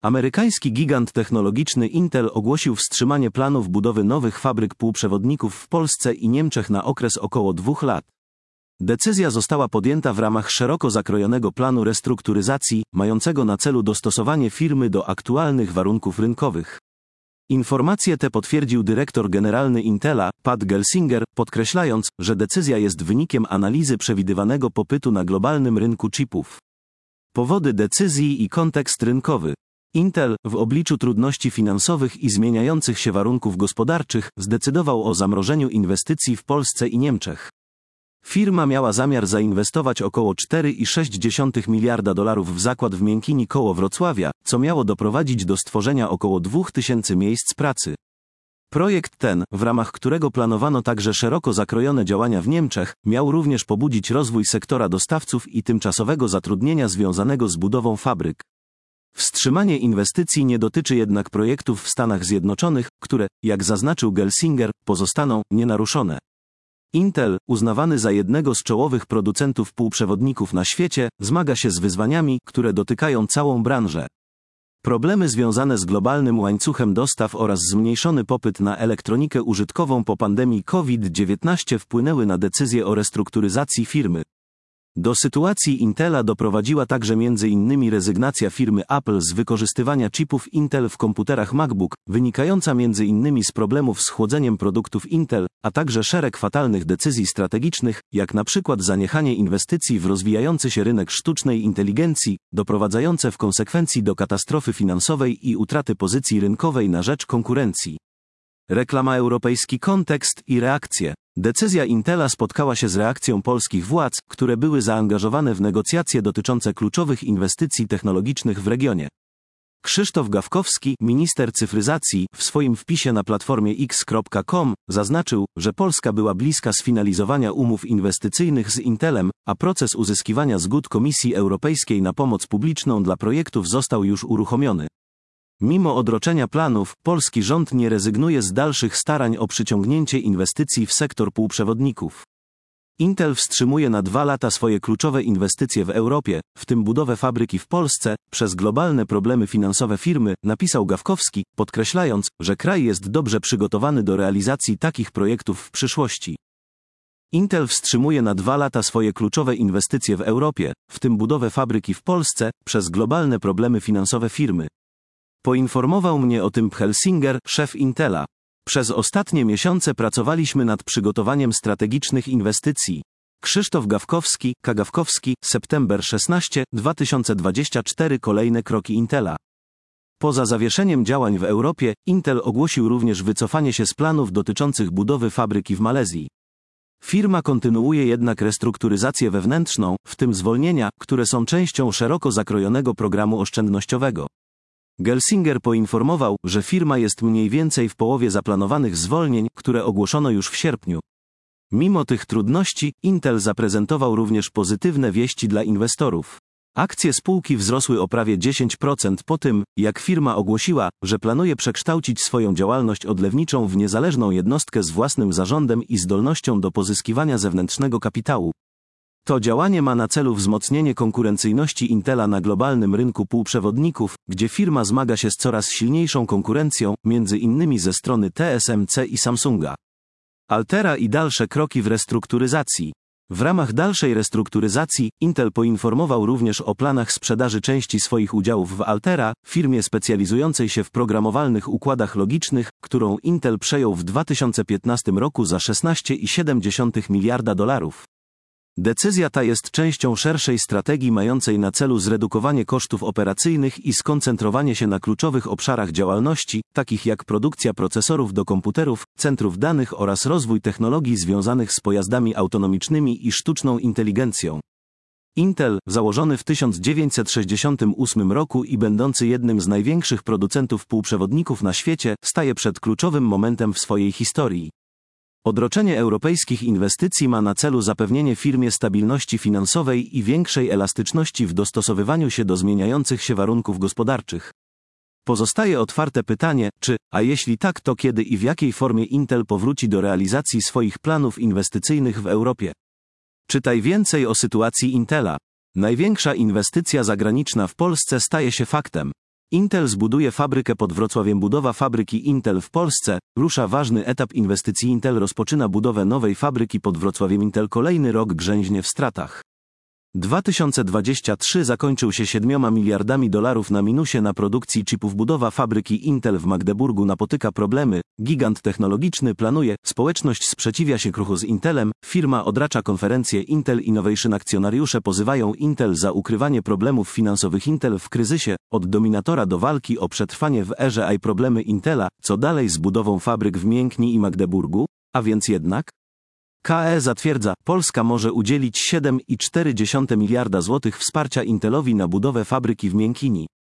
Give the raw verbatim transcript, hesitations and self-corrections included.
Amerykański gigant technologiczny Intel ogłosił wstrzymanie planów budowy nowych fabryk półprzewodników w Polsce i Niemczech na okres około dwóch lat. Decyzja została podjęta w ramach szeroko zakrojonego planu restrukturyzacji, mającego na celu dostosowanie firmy do aktualnych warunków rynkowych. Informacje te potwierdził dyrektor generalny Intela, Pat Gelsinger, podkreślając, że decyzja jest wynikiem analizy przewidywanego popytu na globalnym rynku chipów. Powody decyzji i kontekst rynkowy. Intel, w obliczu trudności finansowych i zmieniających się warunków gospodarczych, zdecydował o zamrożeniu inwestycji w Polsce i Niemczech. Firma miała zamiar zainwestować około cztery i sześć dziesiątych miliarda dolarów w zakład w Miękini koło Wrocławia, co miało doprowadzić do stworzenia około dwóch tysięcy miejsc pracy. Projekt ten, w ramach którego planowano także szeroko zakrojone działania w Niemczech, miał również pobudzić rozwój sektora dostawców i tymczasowego zatrudnienia związanego z budową fabryk. Wstrzymanie inwestycji nie dotyczy jednak projektów w Stanach Zjednoczonych, które, jak zaznaczył Gelsinger, pozostaną nienaruszone. Intel, uznawany za jednego z czołowych producentów półprzewodników na świecie, zmaga się z wyzwaniami, które dotykają całą branżę. Problemy związane z globalnym łańcuchem dostaw oraz zmniejszony popyt na elektronikę użytkową po pandemii COVID dziewiętnaście wpłynęły na decyzję o restrukturyzacji firmy. Do sytuacji Intela doprowadziła także między innymi rezygnacja firmy Apple z wykorzystywania chipów Intel w komputerach MacBook, wynikająca między innymi z problemów z chłodzeniem produktów Intel, a także szereg fatalnych decyzji strategicznych, jak na przykład zaniechanie inwestycji w rozwijający się rynek sztucznej inteligencji, doprowadzające w konsekwencji do katastrofy finansowej i utraty pozycji rynkowej na rzecz konkurencji. Reklama. Europejski kontekst i reakcje. Decyzja Intela spotkała się z reakcją polskich władz, które były zaangażowane w negocjacje dotyczące kluczowych inwestycji technologicznych w regionie. Krzysztof Gawkowski, minister cyfryzacji, w swoim wpisie na platformie x kropka com zaznaczył, że Polska była bliska sfinalizowania umów inwestycyjnych z Intelem, a proces uzyskiwania zgód Komisji Europejskiej na pomoc publiczną dla projektów został już uruchomiony. Mimo odroczenia planów, polski rząd nie rezygnuje z dalszych starań o przyciągnięcie inwestycji w sektor półprzewodników. Intel wstrzymuje na dwa lata swoje kluczowe inwestycje w Europie, w tym budowę fabryki w Polsce, przez globalne problemy finansowe firmy, napisał Gawkowski, podkreślając, że kraj jest dobrze przygotowany do realizacji takich projektów w przyszłości. Intel wstrzymuje na dwa lata swoje kluczowe inwestycje w Europie, w tym budowę fabryki w Polsce, przez globalne problemy finansowe firmy. Poinformował mnie o tym Gelsinger, szef Intela. Przez ostatnie miesiące pracowaliśmy nad przygotowaniem strategicznych inwestycji. Krzysztof Gawkowski, K. Gawkowski, September szesnastego, dwa tysiące dwudziesty czwarty. Kolejne kroki Intela. Poza zawieszeniem działań w Europie, Intel ogłosił również wycofanie się z planów dotyczących budowy fabryki w Malezji. Firma kontynuuje jednak restrukturyzację wewnętrzną, w tym zwolnienia, które są częścią szeroko zakrojonego programu oszczędnościowego. Gelsinger poinformował, że firma jest mniej więcej w połowie zaplanowanych zwolnień, które ogłoszono już w sierpniu. Mimo tych trudności, Intel zaprezentował również pozytywne wieści dla inwestorów. Akcje spółki wzrosły o prawie dziesięć procent po tym, jak firma ogłosiła, że planuje przekształcić swoją działalność odlewniczą w niezależną jednostkę z własnym zarządem i zdolnością do pozyskiwania zewnętrznego kapitału. To działanie ma na celu wzmocnienie konkurencyjności Intela na globalnym rynku półprzewodników, gdzie firma zmaga się z coraz silniejszą konkurencją, między innymi ze strony T S M C i Samsunga. Altera i dalsze kroki w restrukturyzacji. W ramach dalszej restrukturyzacji, Intel poinformował również o planach sprzedaży części swoich udziałów w Altera, firmie specjalizującej się w programowalnych układach logicznych, którą Intel przejął w dwa tysiące piętnastym roku za szesnaście i siedem dziesiątych miliarda dolarów. Decyzja ta jest częścią szerszej strategii mającej na celu zredukowanie kosztów operacyjnych i skoncentrowanie się na kluczowych obszarach działalności, takich jak produkcja procesorów do komputerów, centrów danych oraz rozwój technologii związanych z pojazdami autonomicznymi i sztuczną inteligencją. Intel, założony w tysiąc dziewięćset sześćdziesiątym ósmym roku i będący jednym z największych producentów półprzewodników na świecie, staje przed kluczowym momentem w swojej historii. Odroczenie europejskich inwestycji ma na celu zapewnienie firmie stabilności finansowej i większej elastyczności w dostosowywaniu się do zmieniających się warunków gospodarczych. Pozostaje otwarte pytanie, czy, a jeśli tak, to kiedy i w jakiej formie Intel powróci do realizacji swoich planów inwestycyjnych w Europie. Czytaj więcej o sytuacji Intela. Największa inwestycja zagraniczna w Polsce staje się faktem. Intel zbuduje fabrykę pod Wrocławiem. Budowa fabryki Intel w Polsce. Rusza ważny etap inwestycji. Intel rozpoczyna budowę nowej fabryki pod Wrocławiem. Intel kolejny rok grzęźnie w stratach. dwa tysiące dwudziesty trzeci zakończył się siedmioma miliardami dolarów na minusie na produkcji chipów. Budowa fabryki Intel w Magdeburgu napotyka problemy. Gigant technologiczny planuje, społeczność sprzeciwia się kruchu z Intelem, firma odracza konferencję Intel Innovation. Akcjonariusze pozywają Intel za ukrywanie problemów finansowych. Intel w kryzysie, od dominatora do walki o przetrwanie w erze A I. Problemy Intela, co dalej z budową fabryk w Miękni i Magdeburgu, a więc jednak? K E zatwierdza, Polska może udzielić siedem przecinek cztery miliarda złotych wsparcia Intelowi na budowę fabryki w Miękini.